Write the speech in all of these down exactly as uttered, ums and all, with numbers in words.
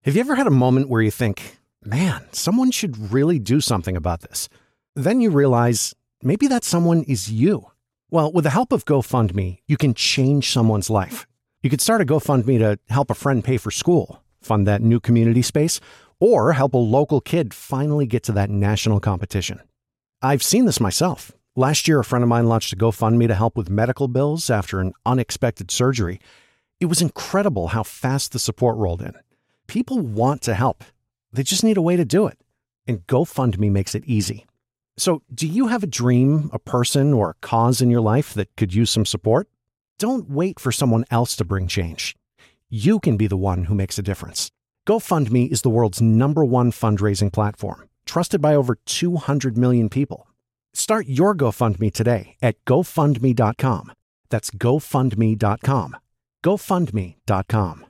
Have you ever had a moment where you think, man, someone should really do something about this? Then you realize maybe that someone is you. Well, with the help of GoFundMe, you can change someone's life. You could start a GoFundMe to help a friend pay for school, fund that new community space, or help a local kid finally get to that national competition. I've seen this myself. Last year, a friend of mine launched a GoFundMe to help with medical bills after an unexpected surgery. It was incredible how fast the support rolled in. People want to help. They just need a way to do it. And GoFundMe makes it easy. So, do you have a dream, a person, or a cause in your life that could use some support? Don't wait for someone else to bring change. You can be the one who makes a difference. GoFundMe is the world's number one fundraising platform, trusted by over two hundred million people. Start your GoFundMe today at go fund me dot com. That's go fund me dot com. go fund me dot com.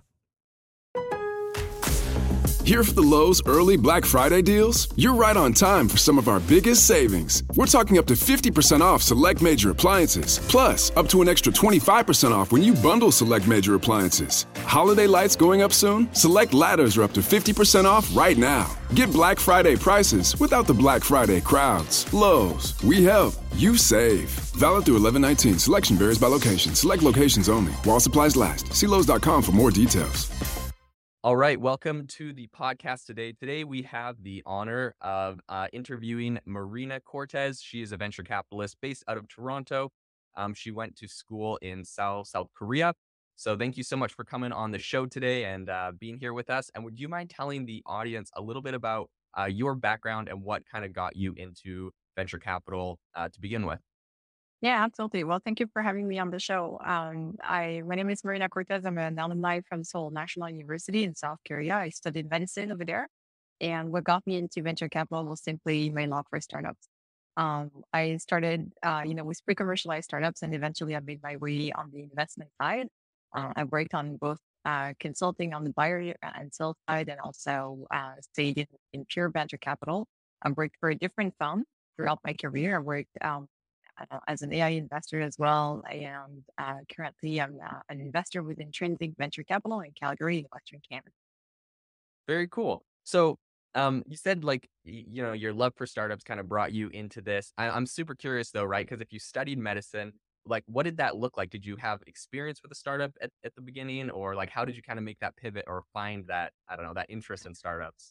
Here for the Lowe's early Black Friday deals? You're right on time for some of our biggest savings. We're talking up to fifty percent off select major appliances, plus up to an extra twenty-five percent off when you bundle select major appliances. Holiday lights going up soon? Select ladders are up to fifty percent off right now. Get Black Friday prices without the Black Friday crowds. Lowe's, we help, you save. Valid through eleven nineteen. Selection varies by location. Select locations only. While supplies last. See Lowe's dot com for more details. All right, welcome to the podcast today. Today we have the honor of uh, interviewing Marina Cortez. She is a venture capitalist based out of Toronto. Um, she went to school in South South Korea. So thank you so much for coming on the show today and uh, being here with us. And would you mind telling the audience a little bit about uh, your background and what kind of got you into venture capital uh, to begin with? Yeah, absolutely. Well, thank you for having me on the show. Um, I my name is Marina Cortez. I'm an alumni from Seoul National University in South Korea. I studied medicine over there, and what got me into venture capital was simply my love for startups. Um, I started, uh, you know, with pre-commercialized startups, and eventually I made my way on the investment side. Uh, I worked on both uh, consulting on the buyer and sell side, and also uh, stayed in, in pure venture capital. I worked for a different fund throughout my career. I worked um, uh, as an A I investor as well. And uh, currently, I'm uh, an investor with Intrinsic Venture Capital in Calgary, Western Canada. Very cool. So um, you said like, y- you know, your love for startups kind of brought you into this. I, I'm super curious though, right? Because if you studied medicine, like what did that look like? Did you have experience with a startup at, at the beginning, or like how did you kind of make that pivot or find that, I don't know, that interest in startups?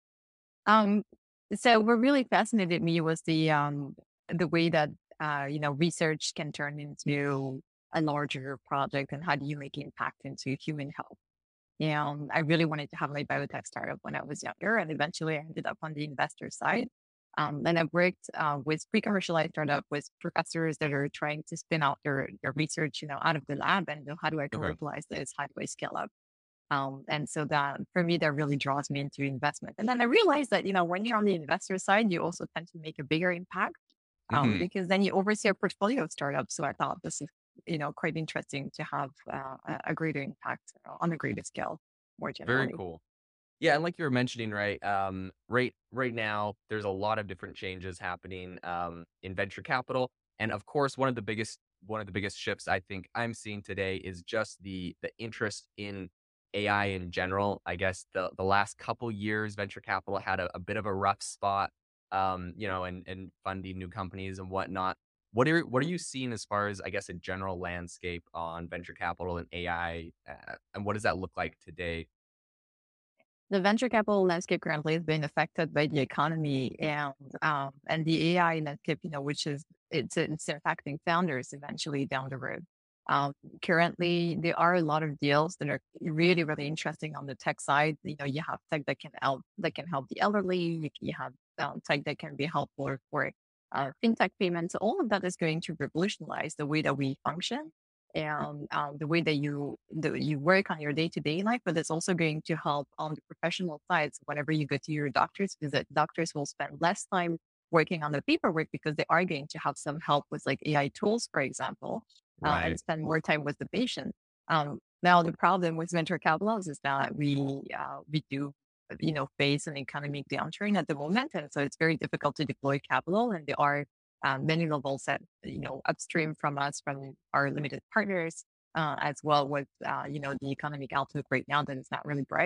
Um, so what really fascinated me was the um, the way that uh, you know research can turn into a larger project, and how do you make impact into human health. And I really wanted to have my biotech startup when I was younger, and eventually I ended up on the investor side. Um, and I've worked uh, with pre-commercialized startup with professors that are trying to spin out their, their research, you know, out of the lab, and you know, how do I Okay. commercialize this? How do I scale up? Um, and so that for me, that really draws me into investment. And then I realized that, you know, when you're on the investor side, you also tend to make a bigger impact um, Hmm. because then you oversee a portfolio of startups. So I thought this is, you know, quite interesting to have uh, a a greater impact uh, on a greater scale more Very generally. cool. Yeah, and like you were mentioning, right? Um, right, right now, there's a lot of different changes happening um, in venture capital, and of course, one of the biggest one of the biggest shifts I think I'm seeing today is just the the interest in A I in general. I guess the the last couple years, venture capital had a, a bit of a rough spot, um, you know, and and funding new companies and whatnot. What are what are you seeing as far as I guess a general landscape on venture capital and A I, uh, and what does that look like today? The venture capital landscape currently has been affected by the economy and um, and the A I landscape, you know, which is it's it's impacting founders eventually down the road. Um, Currently, there are a lot of deals that are really really interesting on the tech side. You know, you have tech that can help that can help the elderly. You, you have um, tech that can be helpful for uh, fintech payments. All of that is going to revolutionize the way that we function and um, the way that you that you work on your day to day life, but it's also going to help on the professional side. So whenever you go to your doctor's visit, doctors will spend less time working on the paperwork because they are going to have some help with like A I tools, for example, uh, and Right. spend more time with the patient. Um, Now the problem with venture capital is that we uh, we do you know face an economic downturn at the moment, and so it's very difficult to deploy capital, and there are um, many levels that you know upstream from us from our limited partners uh, as well with uh, you know the economic outlook right now that is not really bright.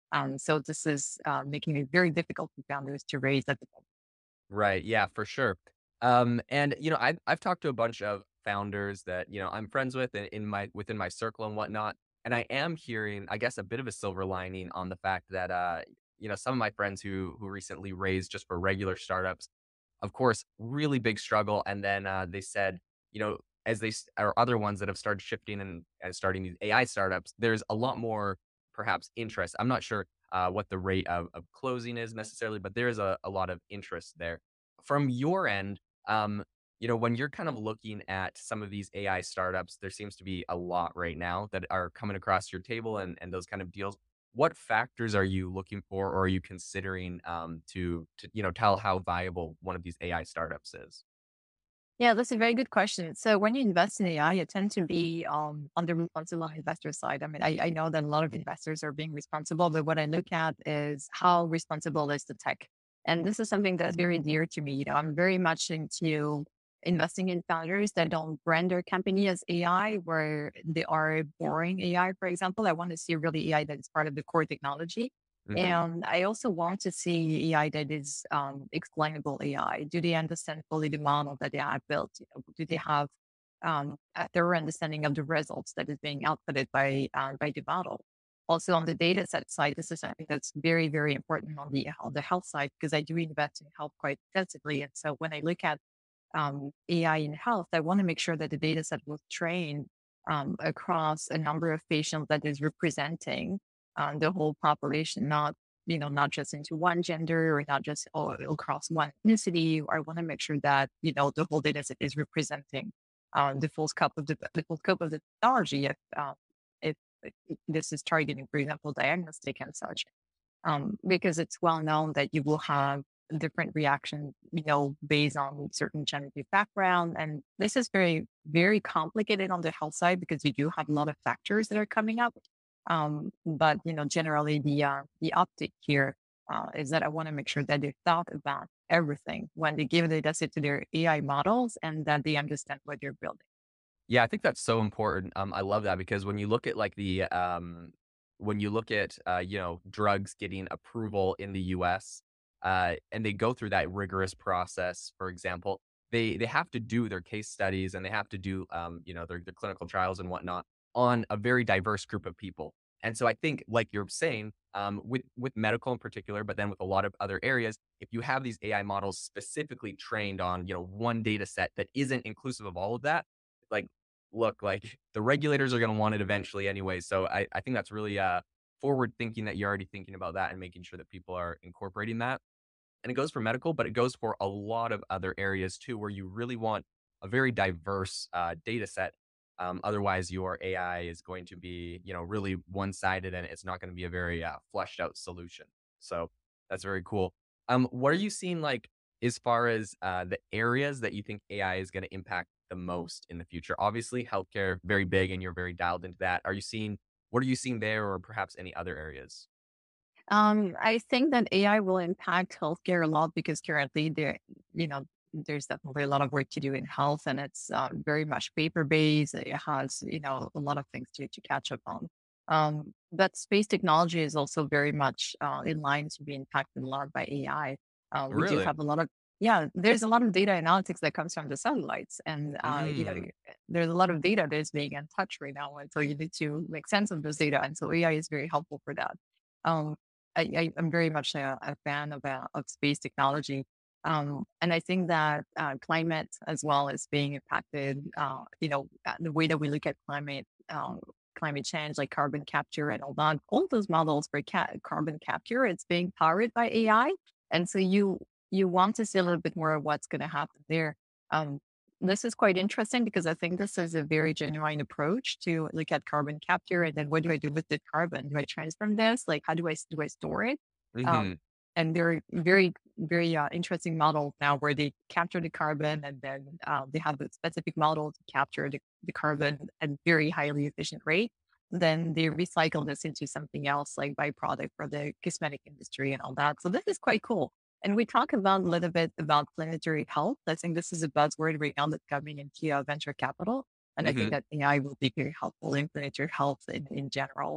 Um, so this is uh, making it very difficult for founders to raise at the moment. Right. Yeah, for sure. Um, and you know, I've I've talked to a bunch of founders that you know I'm friends with in, in my within my circle and whatnot, and I am hearing, I guess, a bit of a silver lining on the fact that uh, you know, some of my friends who who recently raised just for regular startups, of course, really big struggle, and then uh, they said, you know, as they s- or other ones that have started shifting and, and starting these A I startups, there's a lot more perhaps interest. I'm not sure uh, what the rate of, of closing is necessarily, but there is a, a lot of interest there. From your end, um, you know, when you're kind of looking at some of these A I startups, there seems to be a lot right now that are coming across your table and, and those kind of deals. What factors are you looking for or are you considering um, to, to, you know, tell how viable one of these A I startups is? Yeah, that's a very good question. So when you invest in A I, you tend to be um, on the responsible investor side. I mean, I, I know that a lot of investors are being responsible, but what I look at is how responsible is the tech. And this is something that's very dear to me. You know, I'm very much into investing in founders that don't brand their company as A I, where they are boring A I, for example. I want to see really A I that is part of the core technology. Hmm. And I also want to see A I that is um, explainable A I. Do they understand fully the model that they have built? You know, do they have um, a thorough understanding of the results that is being outputted by uh, by the model? Also on the data set side, this is something that's very, very important on the on the health side because I do invest in health quite extensively. And so when I look at um, A I in health, I want to make sure that the data set was trained um, across a number of patients that is representing um, the whole population, not you know not just into one gender or not just oh, across one ethnicity. I want to make sure that you know the whole data set is representing um, the full scope of the, the full scope of the technology. If um, if, if this is targeting, for example, diagnostic and such um, because it's well known that you will have different reactions, you know, based on certain genetic background. And this is very, very complicated on the health side because we do have a lot of factors that are coming up. Um, but you know, generally the uh, the optic here uh, is that I want to make sure that they thought about everything when they give the data set to their A I models and that they understand what they're building. Yeah, I think that's so important. Um, I love that because when you look at like the um, when you look at uh, you know, drugs getting approval in the U S, uh, and they go through that rigorous process, for example, they they have to do their case studies and they have to do um, you know, their, their clinical trials and whatnot on a very diverse group of people. And so I think, like you're saying, um, with with medical in particular, but then with a lot of other areas, if you have these A I models specifically trained on, you know, one data set that isn't inclusive of all of that, like look, like the regulators are going to want it eventually anyway. So I, I think that's really uh, forward thinking that you're already thinking about that and making sure that people are incorporating that. And it goes for medical, but it goes for a lot of other areas too, where you really want a very diverse uh, data set. Um, otherwise, your A I is going to be, you know, really one sided and it's not going to be a very uh, fleshed out solution. So that's very cool. Um, what are you seeing like as far as uh, the areas that you think A I is going to impact the most in the future? Obviously, healthcare, very big, and you're very dialed into that. Are you seeing, what are you seeing there or perhaps any other areas? Um, I think that A I will impact healthcare a lot because currently there, you know, there's definitely a lot of work to do in health and it's uh, very much paper based. It has, you know, a lot of things to, to catch up on. Um, but space technology is also very much uh, in line to be impacted a lot by A I. Uh, we do Really? have a lot of, yeah, there's a lot of data analytics that comes from the satellites. And, uh, you know, Mm. there's a lot of data that is being untouched right now. And so you need to make sense of those data. And so A I is very helpful for that. Um, I, I I'm very much a, a fan of uh, of space technology, um, and I think that uh, climate as well is being impacted. Uh, you know, uh, the way that we look at climate, um, climate change, like carbon capture and all that. All those models for ca- carbon capture, it's being powered by A I, and so you you want to see a little bit more of what's going to happen there. Um, this is quite interesting because I think this is a very genuine approach to look at carbon capture and then what do I do with the carbon? Do I transform this? Like, how do I do I store it? Um, Hmm. and there are very, very uh, interesting models now where they capture the carbon and then uh, they have a specific model to capture the, the carbon at very highly efficient rate. Then they recycle this into something else like byproduct for the cosmetic industry and all that. So this is quite cool. And we talk about a little bit about planetary health. I think this is a buzzword right now that's coming into uh, venture capital. And I think Hmm. that A I will be very helpful in planetary health in, in general.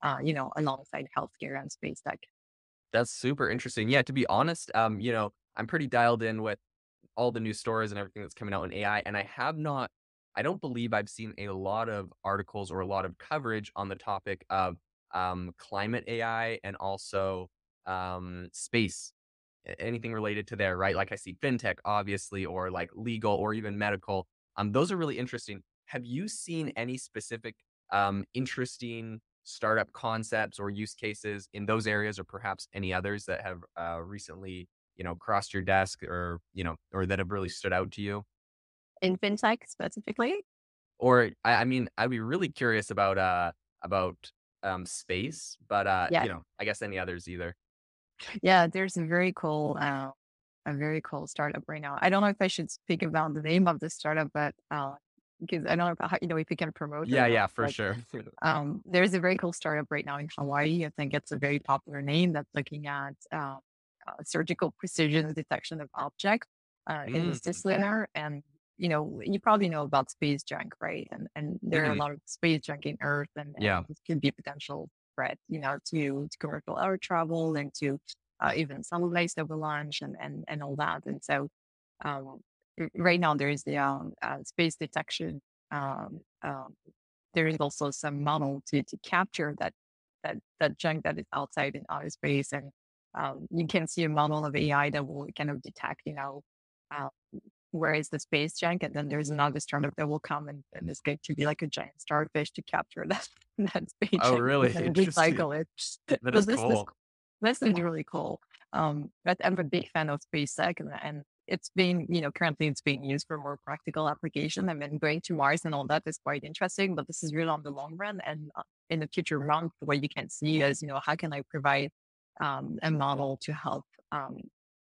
uh, you know, alongside healthcare and space tech. That's super interesting. Yeah, to be honest, um, you know, I'm pretty dialed in with all the new stories and everything that's coming out in A I, and I have not I don't believe I've seen a lot of articles or a lot of coverage on the topic of, um, climate A I and also, um, space, a anything related to there, right? Like, I see fintech, obviously, or, like, legal or even medical. Um, those are really interesting. Have you seen any specific, um, interesting startup concepts or use cases in those areas or perhaps any others that have, uh, recently, you know, crossed your desk or, you know, or that have really stood out to you? In fintech specifically? Or I I mean, I'd be really curious about, uh, about, um, space, but, uh, Yeah. you know, I guess any others either. Yeah, there's a very cool, uh, a very cool startup right now. I don't know if I should speak about the name of the startup, but uh, because I don't know if, how, you know, if we can promote or Yeah, not. yeah, for But sure. um, there's a very cool startup right now in Hawaii. I think it's a very popular name that's looking at uh, uh, surgical precision detection of objects uh, in the Mm, cislunar. And you know, you probably know about space junk, right? And and there are a mhm, lot of space junk in Earth, and and yeah, this could be a potential threat, you know, to, to commercial air travel and to uh, even sunlight avalanche and, and and all that. And so um, r- right now there is the um, uh, space detection. Um, um, there is also some model to to capture that that that junk that is outside in outer space, and um, you can see a model of A I that will kind of detect, you know, uh, where is the space junk, and then there's another startup that will come and, and it's going to be like a giant starfish to capture that that space oh, junk really? and then Interesting. recycle it. That So is this is cool. this is really cool. Um, but I'm a big fan of SpaceX, and, and it's being, you know, currently it's being used for more practical application. I mean, going to Mars and all that is quite interesting, but this is really on the long run. And uh, in the future month, what you can see is, you know, how can I provide um, a model to help, um,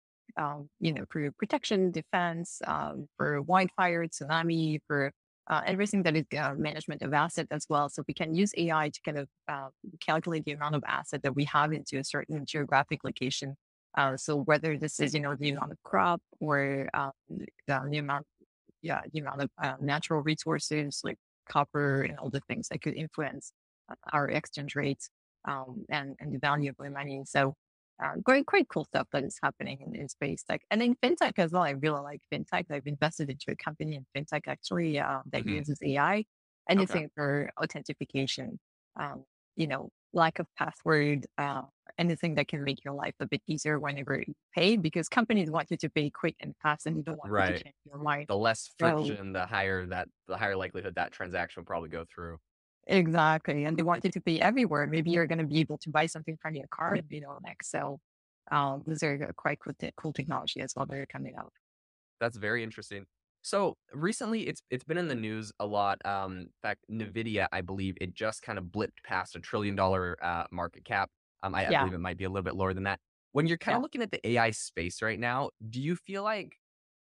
um, you know, for protection, defense, um, for wildfire, tsunami, for uh, everything that is uh, management of asset as well. So we can use A I to kind of uh, calculate the amount of asset that we have into a certain geographic location. Uh, so whether this is, you know, the amount of crop or uh, the, the amount, yeah, the amount of uh, natural resources like copper and all the things that could influence uh, our exchange rates um, and and the value of our money. So uh, quite quite cool stuff that is happening in, in space tech and in fintech as well. I really like fintech. I've invested into a company in fintech actually uh, that Mhm, uses A I, okay. anything for authentication. Um, you know, lack of password, uh, anything that can make your life a bit easier whenever you pay, because companies want you to pay quick and fast, and you don't want you to Right. change your mind. The less So friction, the higher that the higher likelihood that transaction will probably go through. exactly, and they want you to pay everywhere. Maybe you're going to be able to buy something from your card, you know, next. So um, these are quite cool, te- cool technology as well that are coming out. That's very interesting. So recently, it's it's been in the news a lot. Um, in fact, Nvidia, I believe, it just kind of blipped past a trillion dollar uh, market cap. Um, I, I Yeah, believe it might be a little bit lower than that. When you're kind yeah. of looking at the A I space right now, do you feel like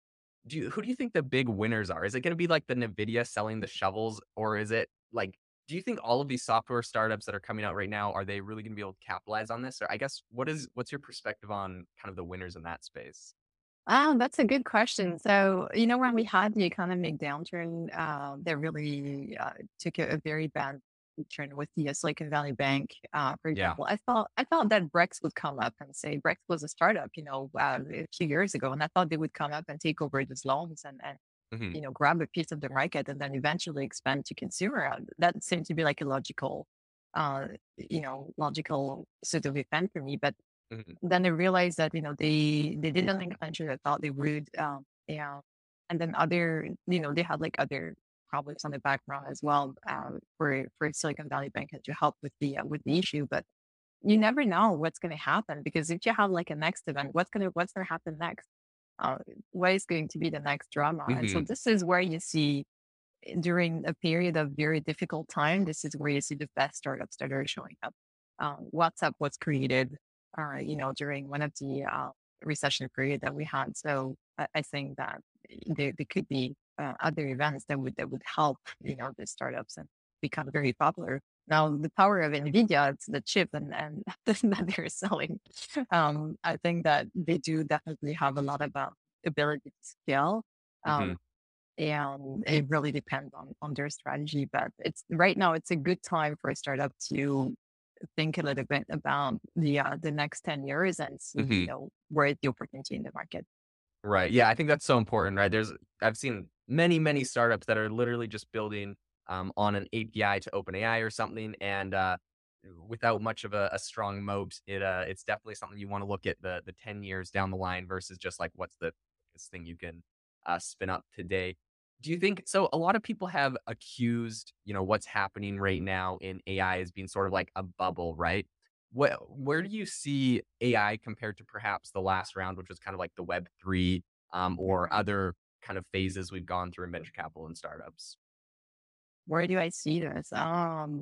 do you, who do you think the big winners are? Is it going to be like the Nvidia selling the shovels, or is it like do you think all of these software startups that are coming out right now are they really going to be able to capitalize on this? Or I guess what is what's your perspective on kind of the winners in that space? Oh, that's a good question. So, you know, when we had the economic downturn, uh, that really uh, took a, a very bad turn with the uh, Silicon Valley Bank, uh, for Yeah. example, I thought I thought that Brex would come up and say Brex was a startup, you know, uh, a few years ago, and I thought they would come up and take over these loans and and Hmm. you know grab a piece of the market and then eventually expand to consumer. Uh, That seemed to be like a logical, uh, you know, logical sort of event for me, but Hmm. then I realized that, you know, they they didn't think venture. I thought they would. Um, yeah. And then other, you know, they had like other problems on the background as well, um, for for Silicon Valley Bank to help with the uh, with the issue. But you never know what's going to happen, because if you have like a next event, what's gonna what's gonna happen next? Uh, what is going to be the next drama? And so Hmm. this is where you see eh, during a period of very difficult time, this is where you see the best startups that are showing up. Um, WhatsApp was created, uh, you know, during one of the uh, recession period that we had. So I, I think that there, there could be uh, other events that would that would help, you know, the startups and become very popular. Now, the power of NVIDIA, it's the chip and, and that they're selling. Um, I think that they do definitely have a lot of uh, ability to scale. Hmm. Um, and it really depends on on their strategy. But it's right now it's a good time for a startup to think a little bit about the uh, the next ten years and see, you hmm know, where is the opportunity in the market. Right. Yeah, I think that's so important, right? There's I've seen many, many startups that are literally just building um, on an A P I to OpenAI or something, and uh, without much of a, a strong moat, it uh, it's definitely something you want to look at the the ten years down the line versus just like what's the quickest thing you can uh, spin up today. Do you think so? A lot of people have accused, you know, what's happening right now in A I as being sort of like a bubble, right? What where do you see A I compared to perhaps the last round, which was kind of like the Web three um, or Mhm. other kind of phases we've gone through in venture capital and startups? Where do I see this? Um,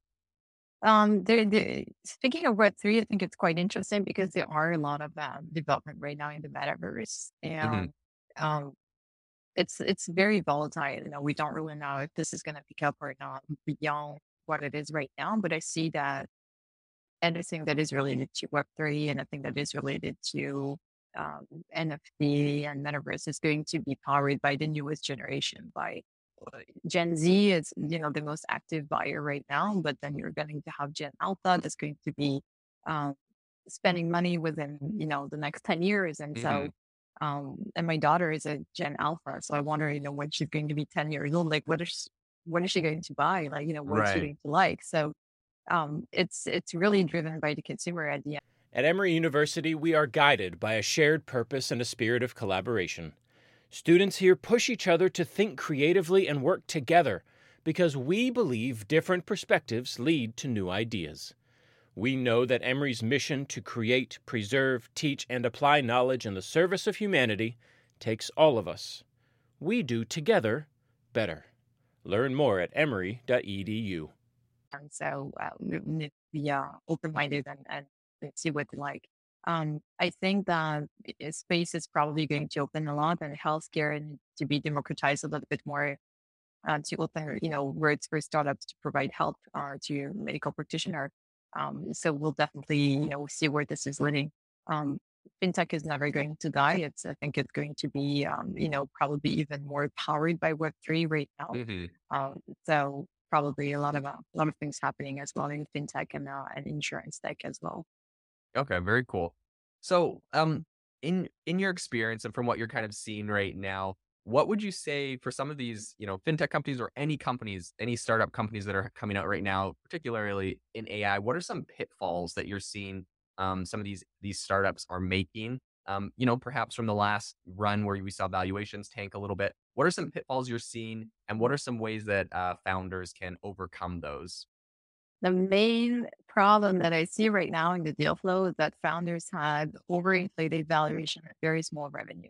um, there, there, speaking of Web three, I think it's quite interesting because there are a lot of uh, development right now in the metaverse, hmm and um, it's it's very volatile. You know, we don't really know if this is going to pick up or not beyond what it is right now. But I see that anything that is related to Web three and anything that is related to um, N F T and metaverse is going to be powered by the newest generation, by uh, Gen Z is, you know, the most active buyer right now, but then you're going to have Gen Alpha that's going to be um, spending money within, you know, the next ten years. And hmm so, um, and my daughter is a Gen Alpha. So I wonder, you know, when she's going to be ten years old, like what is, what is she going to buy? Like, you know, what is she Right. going to like? So um, it's it's really driven by the consumer at the end. At Emory University, we are guided by a shared purpose and a spirit of collaboration. Students here push each other to think creatively and work together because we believe different perspectives lead to new ideas. We know that Emory's mission to create, preserve, teach, and apply knowledge in the service of humanity takes all of us. We do together better. Learn more at emory dot e d u. And so uh, we we need to be uh, open-minded and, and and see what they like. Um, I think that i- space is probably going to open a lot, and healthcare needs to be democratized a little bit more uh, to open, you know, where it's for startups to provide help uh, to medical practitioner. Um, so we'll definitely, you know, see where this is leading. Um, fintech is never going to die. It's, I think it's going to be, um, you know, probably even more powered by Web three right now. hmm Um, so probably a lot of uh, a lot of things happening as well in fintech and uh, and insurance tech as well. Okay, very cool. So, um, in in your experience and from what you're kind of seeing right now, what would you say for some of these, you know, fintech companies or any companies, any startup companies that are coming out right now, particularly in A I? What are some pitfalls that you're seeing um, some of these these startups are making? Um, you know, perhaps from the last run where we saw valuations tank a little bit. What are some pitfalls you're seeing, and what are some ways that uh, founders can overcome those? The main problem that I see right now in the deal flow is that founders had overinflated valuation at very small revenue.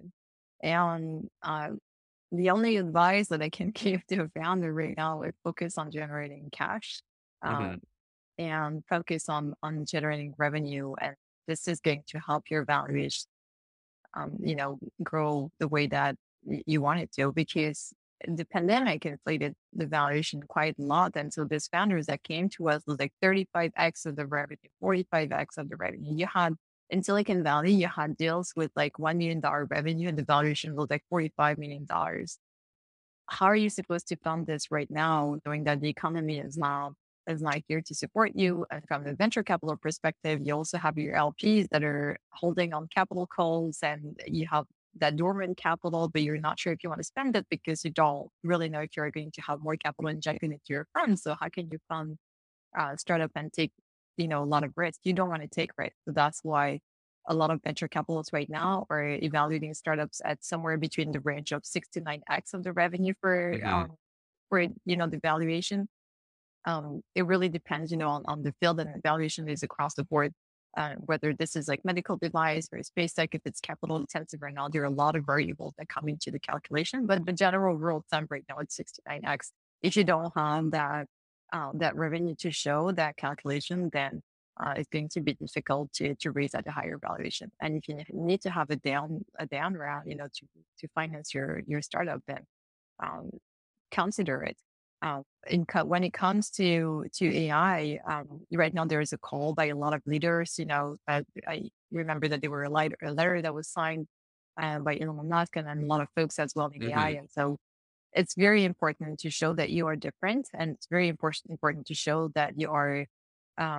And uh, the only advice that I can give to a founder right now is focus on generating cash uh, hmm and focus on on generating revenue. And this is going to help your valuation um, you know, grow the way that y- you want it to, because the pandemic inflated the valuation quite a lot. And so these founders that came to us was like thirty-five x of the revenue, forty-five x of the revenue. You had in Silicon Valley, you had deals with like one million dollars revenue and the valuation was like forty-five million dollars. How are you supposed to fund this right now, knowing that the economy is not is not here to support you? And from a venture capital perspective, you also have your L Ps that are holding on capital calls, and you have that dormant capital, but you're not sure if you want to spend it because you don't really know if you're going to have more capital injected into your fund. So how can you fund uh, startup and take, you know, a lot of risk? You don't want to take risk. So that's why a lot of venture capitalists right now are evaluating startups at somewhere between the range of six to nine x of the revenue for hmm um, for you know the valuation. Um, it really depends, you know, on, on the field, and the valuation is across the board. Uh, whether this is like medical device or space tech, if it's capital intensive or not, there are a lot of variables that come into the calculation. But the general rule of thumb right now it's six to nine x. If you don't have that uh, that revenue to show that calculation, then uh, it's going to be difficult to to raise at a higher valuation. And if you need to have a down a down round, you know, to to finance your your startup, then um, consider it. Uh, in co- when it comes to to A I, um, right now there is a call by a lot of leaders. You know, uh, I remember that there were a, light, a letter that was signed uh, by Elon Musk and, and a lot of folks as well in A I. hmm And so it's very important to show that you are different, and it's very important important to show that you are um,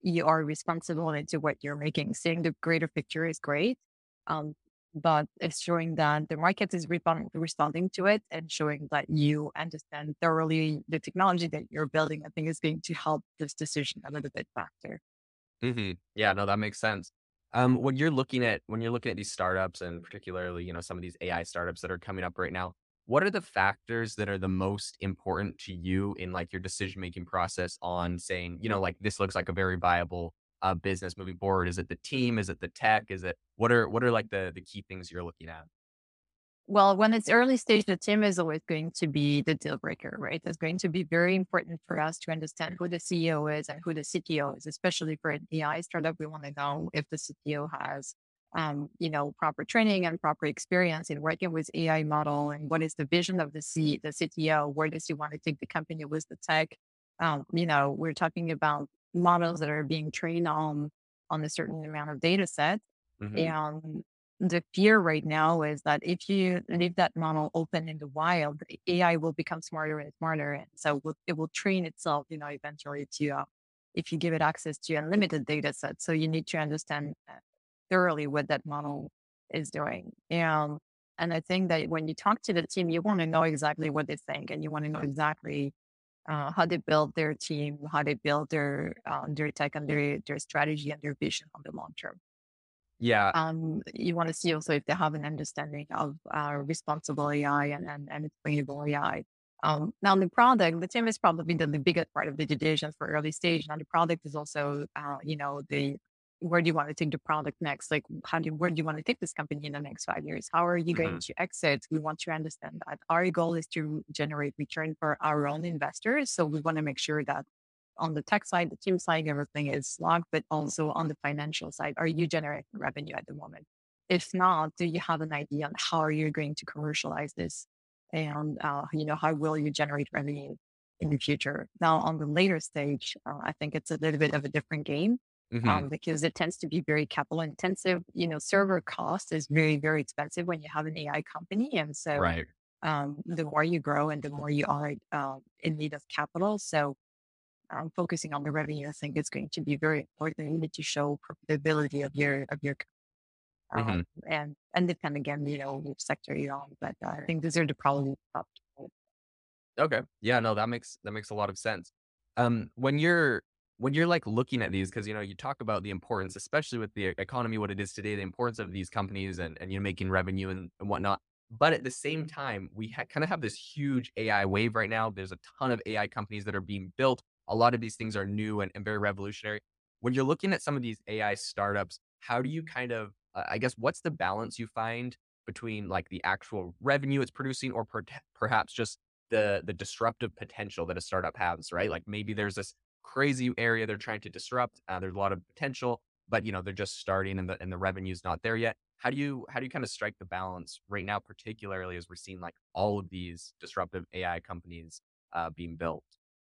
you are responsible into what you're making. Seeing the greater picture is great. Um, but it's showing that the market is respond- responding to it and showing that you understand thoroughly the technology that you're building. I think is going to help this decision a little bit faster. hmm Yeah, no, that makes sense. Um, when you're looking at when you're looking at these startups and particularly, you know, some of these A I startups that are coming up right now, what are the factors that are the most important to you in like your decision making process on saying, you know, like this looks like a very viable uh, business moving forward? Is it the team? Is it the tech? Is it what are what are like the the key things you're looking at? Well, when it's early stage, the team is always going to be the deal breaker, right? It's going to be very important for us to understand who the C E O is and who the C T O is, especially for an A I startup. We want to know if the C T O has, um, you know, proper training and proper experience in working with A I model, and what is the vision of the C the C T O? Where does he want to take the company with the tech? Um, you know, we're talking about models that are being trained on on a certain amount of data set, hmm and the fear right now is that if you leave that model open in the wild, the A I will become smarter and smarter. And so will- it will train itself, you know, eventually to, uh, if you give it access to unlimited data sets. So you need to understand uh, thoroughly what that model is doing. And, and I think that when you talk to the team, you want to know exactly what they think, and you want to know exactly uh, how they build their team, how they build their, uh, their tech and their, their strategy and their vision on the long term. Yeah. Um, you want to see also if they have an understanding of uh, responsible A I and, and, and explainable A I. Um, now, the product, the team is probably the, the biggest part of the decision for early stage. Now, the product is also, uh, you know, the where do you want to take the product next? Like, how do you, where do you want to take this company in the next five years? How are you going hmm to exit? We want to understand that. Our goal is to generate return for our own investors. So we want to make sure that on the tech side, the team side, everything is logged, but also on the financial side, are you generating revenue at the moment? If not, do you have an idea on how are you going to commercialize this? And, uh, you know, how will you generate revenue in the future? Now, on the later stage, uh, I think it's a little bit of a different game hmm um, because it tends to be very capital intensive. You know, server cost is very, very expensive when you have an A I company. And so Right. um, the more you grow and the more you are um, in need of capital. So um, focusing on the revenue, I think is going to be very important. You need to show profitability of your of your um, hmm and and depend again, you know, which sector you're on. But uh, I think these are the probably top. Okay. Yeah, no, that makes that makes a lot of sense. Um, when you're when you're like looking at these, because you know, you talk about the importance, especially with the e- economy, what it is today, the importance of these companies and and you know making revenue and, and whatnot. But at the same time, we ha- kind of have this huge A I wave right now. There's a ton of A I companies that are being built. A lot of these things are new and, and very revolutionary. When you're looking at some of these A I startups, how do you kind of, uh, I guess, what's the balance you find between like the actual revenue it's producing, or per- perhaps just the the disruptive potential that a startup has, right? Like maybe there's this crazy area they're trying to disrupt. Uh, there's a lot of potential, but you know they're just starting and the and the revenue's not there yet. How do you how do you kind of strike the balance right now, particularly as we're seeing like all of these disruptive A I companies uh, being built?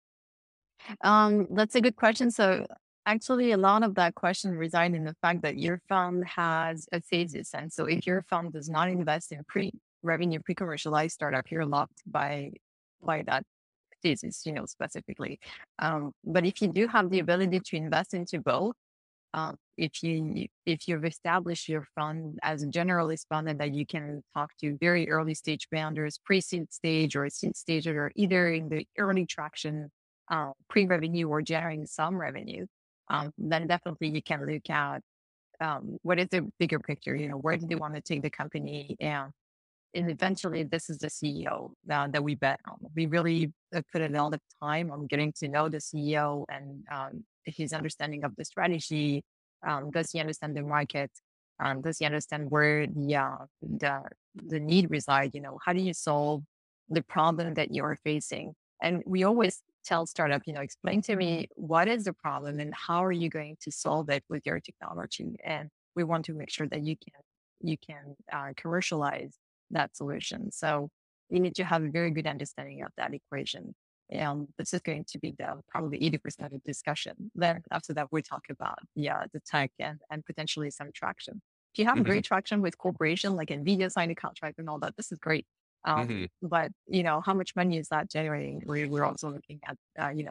Um, that's a good question. So actually, a lot of that question resides in the fact that your fund has a thesis, and so if your fund does not invest in pre-revenue, pre-commercialized startup, you're locked by by that thesis, you know, specifically. Um, but if you do have the ability to invest into both, um, if you if you've established your fund as a generalist fund and that you can talk to very early stage founders, pre-seed stage or seed stage, or either in the early traction, uh, pre-revenue or generating some revenue, um, then definitely you can look at um, what is the bigger picture. You know, where do they want to take the company, and and eventually this is the C E O that, that we bet on. We really uh, put a lot of time on getting to know the C E O and um, his understanding of the strategy. Um, does he understand the market? Um, does he understand where the, uh, the the need reside? You know, how do you solve the problem that you're facing? And we always tell startup, you know, explain to me what is the problem and how are you going to solve it with your technology? And we want to make sure that you can you can uh, commercialize that solution. So you need to have a very good understanding of that equation. And this is going to be the probably eighty percent of the discussion. Then after that, we talk about, yeah, the tech and, and potentially some traction. If you have hmm great traction with corporation like NVIDIA signed a contract and all that, this is great. Um, hmm but, you know, how much money is that generating? We, we're also looking at, uh, you know,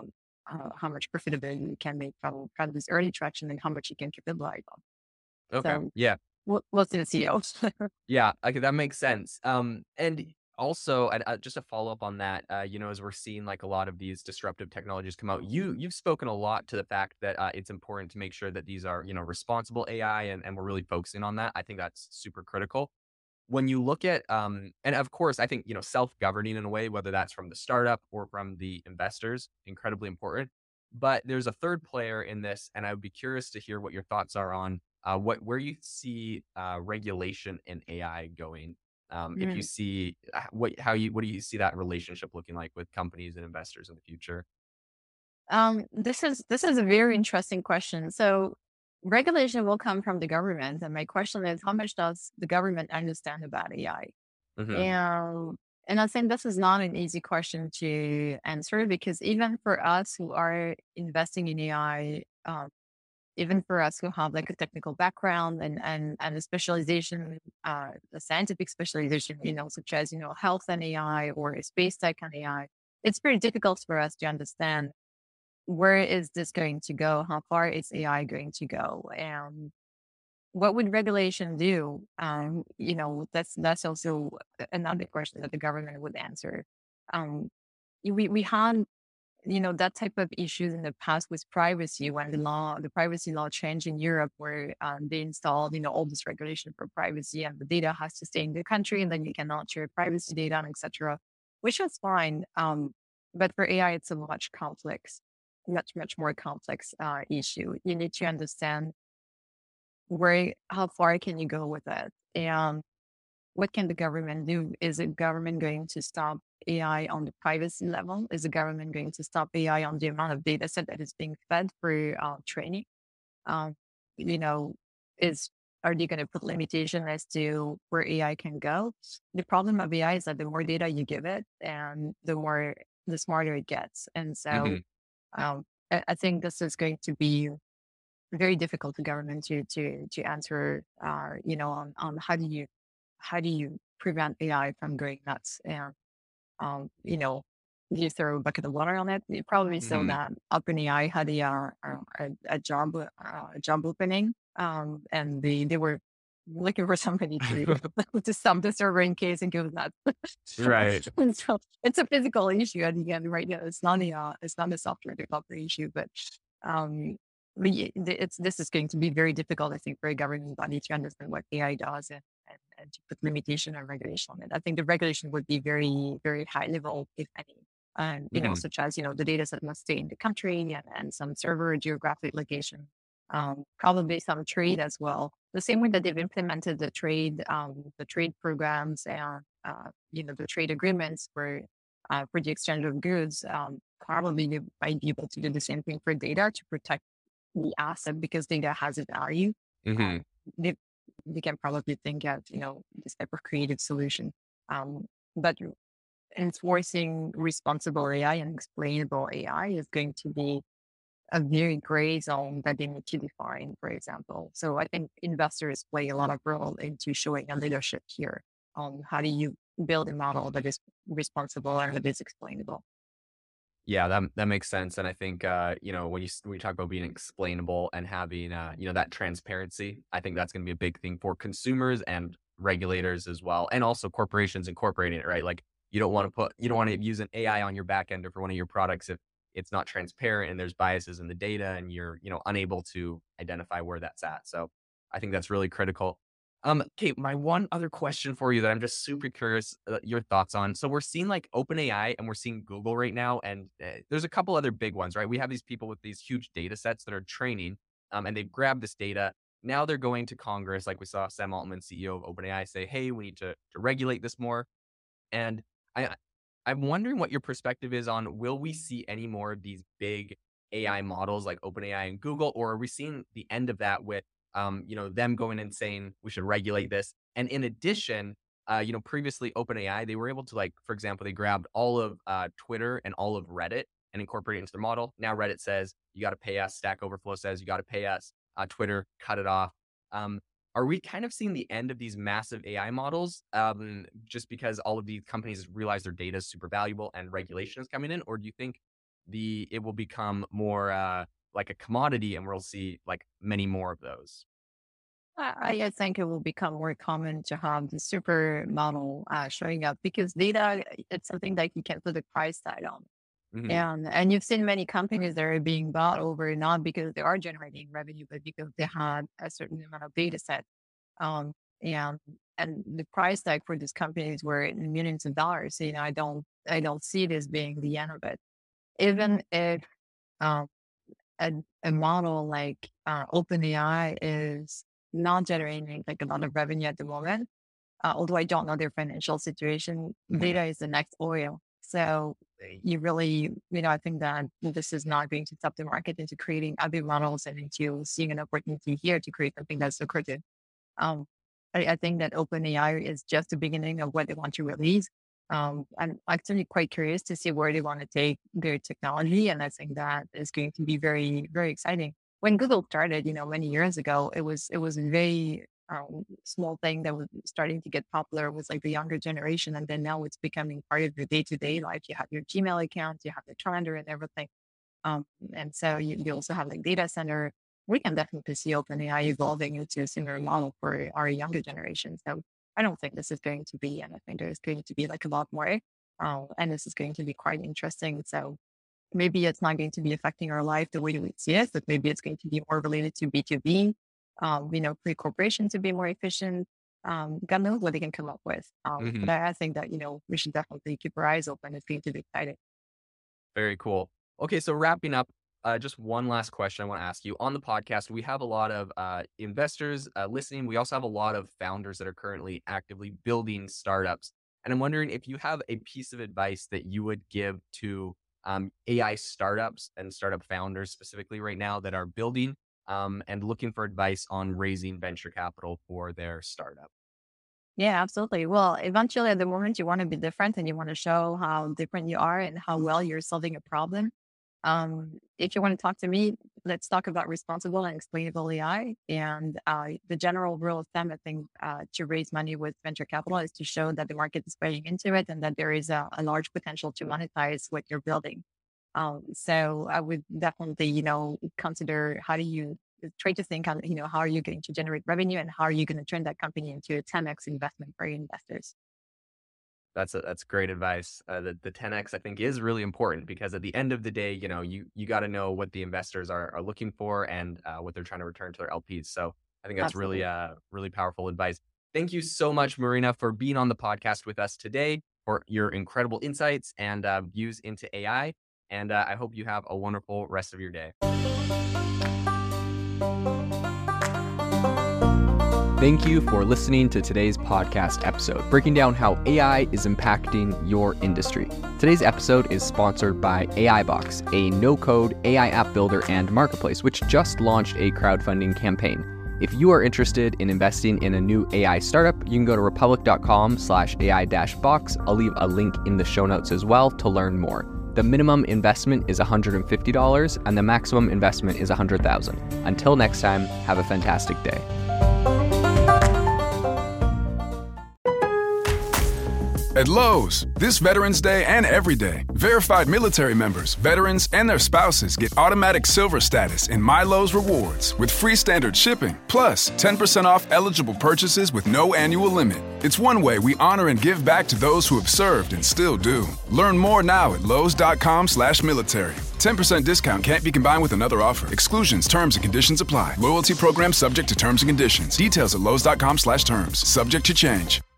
uh, how much profitability you can make from, from this early traction and how much you can capitalize on. Okay. So Yeah. we'll, we'll see the C E Os. Yeah, okay, that makes sense. Um, and also, and, uh, just a follow up on that, uh, you know, as we're seeing like a lot of these disruptive technologies come out, you you've spoken a lot to the fact that uh, it's important to make sure that these are, you know, responsible A I, and, and we're really focusing on that. I think that's super critical. When you look at, um, and of course, I think, you know, self governing in a way, whether that's from the startup or from the investors, incredibly important. But there's a third player in this, and I would be curious to hear what your thoughts are on uh, what where you see uh, regulation in A I going. Um, if you Mm. see uh, what how you what do you see that relationship looking like with companies and investors in the future? Um, this is this is a very interesting question. So regulation will come from the government, and my question is, how much does the government understand about A I? Hmm. And and I think this is not an easy question to answer because even for us who are investing in A I, um, even for us who have like a technical background and and and a specialization, uh, a scientific specialization, you know, such as you know health and A I or space tech and A I, it's very difficult for us to understand where is this going to go? How far is A I going to go? And what would regulation do? Um, you know, that's that's also another question that the government would answer. Um, we we had you know that type of issues in the past with privacy when the law the privacy law changed in Europe, where um, they installed you know all this regulation for privacy and the data has to stay in the country and then you cannot share privacy data and et cetera, which was fine. Um, but for A I, it's a much complex, much much more complex uh, issue. You need to understand where how far can you go with it, and what can the government do? Is the government going to stop A I on the privacy level? Is the government going to stop A I on the amount of data set that is being fed for uh, training? Um, you know, is are they going to put limitation as to where A I can go? The problem of A I is that the more data you give it, and the more the smarter it gets. And so, Hmm. um, I, I think this is going to be very difficult for government to to to answer. Uh, you know, on on how do you how do you prevent A I from going nuts? And, um, you know, do you throw a bucket of water on it? You probably so Hmm. that OpenAI had a, uh, a, a job, uh, a job opening, um, and they, they were looking for somebody to, to stop the server in case it goes nuts. Right. And so it's a physical issue at the end, right? Now, it's not a, uh, it's not a software developer issue, but, um, but yeah, th- it's, this is going to be very difficult, I think, for a government body to understand what A I does and, and, and to put limitation and regulation on it. I think the regulation would be very, very high level, if any. And, you know, Hmm. such as, you know, the data set must stay in the country and, and some server geographic location, um, probably some trade as well. The same way that they've implemented the trade, um, the trade programs and, uh, you know, the trade agreements for, uh, for the exchange of goods, um, probably they might be able to do the same thing for data to protect the asset because data has a value. Hmm. Um, they, they can probably think of, you know, this type of creative solution. Um, but enforcing responsible A I and explainable A I is going to be a very gray zone that they need to define, for example. So I think investors play a lot of role into showing a leadership here on how do you build a model that is responsible and that is explainable. Yeah, that that makes sense. And I think, uh, you know, when you s- when you talk about being explainable and having, uh, you know, that transparency, I think that's going to be a big thing for consumers and regulators as well, and also corporations incorporating it, right? Like you don't want to put, you don't want to use an A I on your back end or for one of your products if it's not transparent and there's biases in the data and you're, you know, unable to identify where that's at. So I think that's really critical. Um, Kate, my one other question for you that I'm just super curious uh, your thoughts on. So we're seeing like OpenAI and we're seeing Google right now, and uh, there's a couple other big ones, right? We have these people with these huge data sets that are training, um, and they've grabbed this data. Now they're going to Congress, like we saw Sam Altman, C E O of OpenAI, say, "Hey, we need to to regulate this more." And I I'm wondering what your perspective is on will we see any more of these big A I models like OpenAI and Google, or are we seeing the end of that with um, you know, them going and saying we should regulate this? And in addition, uh, you know, previously OpenAI, they were able to like, for example, they grabbed all of uh, Twitter and all of Reddit and incorporate it into their model. Now Reddit says you got to pay us. Stack Overflow says you got to pay us. Uh, Twitter cut it off. Um, are we kind of seeing the end of these massive A I models um, just because all of these companies realize their data is super valuable and regulation is coming in? Or do you think the it will become more uh, like a commodity, and we'll see like many more of those? I, I think it will become more common to have the super model uh, showing up because data, it's something that you can put a price tag on. Hmm. And and you've seen many companies that are being bought over not because they are generating revenue, but because they had a certain amount of data set. Um, and and the price tag for these companies were in millions of dollars. So, you know, I don't I don't see it as being the end of it. Even if um, a, a model like uh, OpenAI is not generating like a lot of revenue at the moment, uh, although I don't know their financial situation, data is the next oil. So uh, you really, you know, I think that this is not going to stop the market into creating other models and into seeing an opportunity here to create something that's lucrative. Um, I, I think that OpenAI is just the beginning of what they want to release. Um, I'm actually quite curious to see where they want to take their technology, and I think that is going to be very, very exciting. When Google started, you know, many years ago, it was it was a very um, small thing that was starting to get popular with like the younger generation, and then now it's becoming part of your day to day life. You have your Gmail account, you have the calendar, and everything. Um, and so you, you also have like data center. We can definitely see OpenAI evolving into a similar model for our younger generation. So I don't think this is going to be, and I think there's going to be like a lot more. Uh, and this is going to be quite interesting. So maybe it's not going to be affecting our life the way we see it, but maybe it's going to be more related to B two B, um, you know, pre-corporation to be more efficient. Um, God knows what they can come up with. Um, Hmm. but I, I think that, you know, we should definitely keep our eyes open. It's going to be exciting. Very cool. Okay, so wrapping up, uh, just one last question I want to ask you. On the podcast, we have a lot of uh, investors uh, listening. We also have a lot of founders that are currently actively building startups. And I'm wondering if you have a piece of advice that you would give to um, A I startups and startup founders specifically right now that are building um, and looking for advice on raising venture capital for their startup. Yeah, absolutely. Well, eventually at the moment you want to be different and you want to show how different you are and how well you're solving a problem. Um, if you want to talk to me, let's talk about responsible and explainable A I. And uh, the general rule of thumb, I think, uh, to raise money with venture capital is to show that the market is playing into it and that there is a, a large potential to monetize what you're building. Um, so I would definitely, you know, consider how do you try to think on, you know, how are you going to generate revenue and how are you going to turn that company into a ten X investment for your investors? That's a, that's great advice. Uh, the the ten X I think is really important because at the end of the day, you know, you you got to know what the investors are are looking for and uh, what they're trying to return to their L Ps. So I think that's really Absolutely. uh really powerful advice. Thank you so much, Marina, for being on the podcast with us today, for your incredible insights and uh, views into A I. And uh, I hope you have a wonderful rest of your day. Thank you for listening to today's podcast episode, breaking down how A I is impacting your industry. Today's episode is sponsored by AIbox, a no-code A I app builder and marketplace, which just launched a crowdfunding campaign. If you are interested in investing in a new A I startup, you can go to republic.com slash AI dash box. I'll leave a link in the show notes as well to learn more. The minimum investment is one hundred fifty dollars and the maximum investment is one hundred thousand dollars. Until next time, have a fantastic day. At Lowe's, this Veterans Day and every day, verified military members, veterans, and their spouses get automatic silver status in My Lowe's Rewards with free standard shipping, plus ten percent off eligible purchases with no annual limit. It's one way we honor and give back to those who have served and still do. Learn more now at lowes.com slash military. ten percent discount can't be combined with another offer. Exclusions, terms, and conditions apply. Loyalty program subject to terms and conditions. Details at lowes.com slash terms. Subject to change.